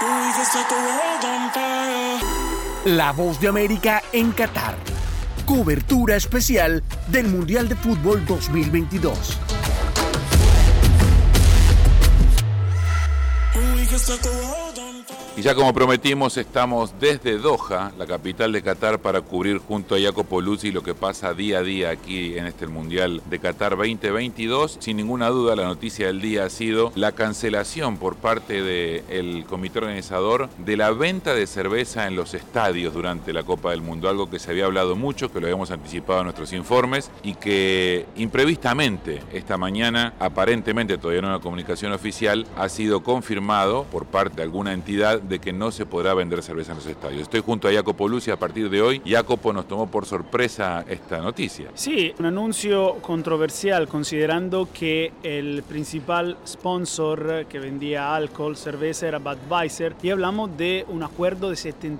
La Voz de América en Qatar. Cobertura especial del Mundial de Fútbol 2022. Y ya como prometimos, estamos desde Doha, la capital de Qatar, para cubrir junto a Jacopo Luzzi lo que pasa día a día aquí en este Mundial de Qatar 2022. Sin ninguna duda, la noticia del día ha sido la cancelación por parte del comité organizador de la venta de cerveza en los estadios durante la Copa del Mundo, algo que se había hablado mucho, que lo habíamos anticipado en nuestros informes y que imprevistamente esta mañana, aparentemente todavía no hay una comunicación oficial, ha sido confirmado por parte de alguna entidad de que no se podrá vender cerveza en los estadios. Estoy junto a Jacopo Luzzi a partir de hoy. Jacopo, nos tomó por sorpresa esta noticia. Sí, un anuncio controversial considerando que el principal sponsor que vendía alcohol, cerveza, era Budweiser, y hablamos de un acuerdo de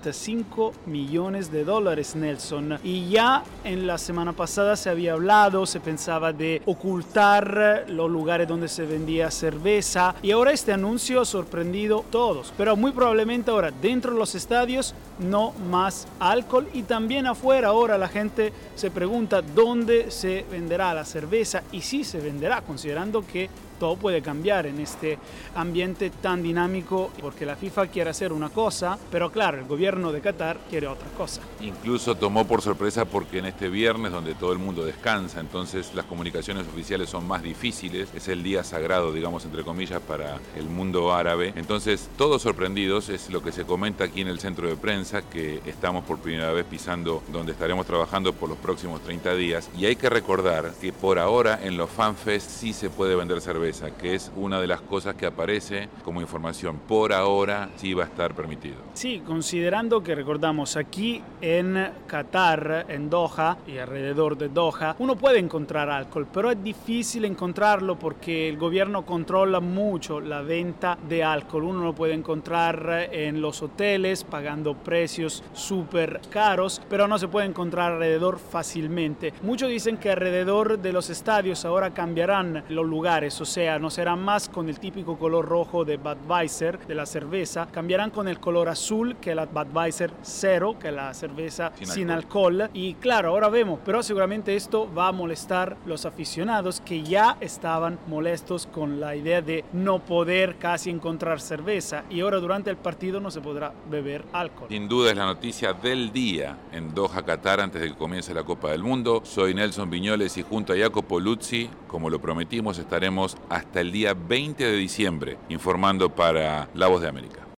$75 millones, Nelson. Y ya en la semana pasada se había hablado, se pensaba de ocultar los lugares donde se vendía cerveza, y ahora este anuncio ha sorprendido a todos, pero muy probablemente ahora dentro de los estadios no más alcohol, y también afuera ahora la gente se pregunta dónde se venderá la cerveza y si se venderá, considerando que todo puede cambiar en este ambiente tan dinámico, porque la FIFA quiere hacer una cosa, pero claro, el gobierno de Qatar quiere otra cosa. Incluso tomó por sorpresa porque en este viernes, donde todo el mundo descansa, entonces las comunicaciones oficiales son más difíciles, es el día sagrado, digamos, entre comillas, para el mundo árabe. Entonces, todos sorprendidos, es lo que se comenta aquí en el centro de prensa, que estamos por primera vez pisando donde estaremos trabajando por los próximos 30 días, y hay que recordar que por ahora en los FanFest sí se puede vender cerveza, que es una de las cosas que aparece como información. Por ahora sí va a estar permitido. Sí, considerando que recordamos aquí en Qatar, en Doha y alrededor de Doha, uno puede encontrar alcohol, pero es difícil encontrarlo porque el gobierno controla mucho la venta de alcohol. Uno lo puede encontrar en los hoteles pagando precios súper caros, pero no se puede encontrar alrededor fácilmente. Muchos dicen que alrededor de los estadios ahora cambiarán los lugares, o sea, no serán más con el típico color rojo de Budweiser, de la cerveza, cambiarán con el color azul, que es la Budweiser Zero, que es la cerveza sin alcohol. Y claro, ahora vemos, pero seguramente esto va a molestar a los aficionados que ya estaban molestos con la idea de no poder casi encontrar cerveza, y ahora durante el partido no se podrá beber alcohol. Sin duda es la noticia del día en Doha, Qatar, antes de que comience la Copa del Mundo. Soy Nelson Viñoles y junto a Jacopo Luzzi, como lo prometimos, estaremos hasta el día 20 de diciembre informando para La Voz de América.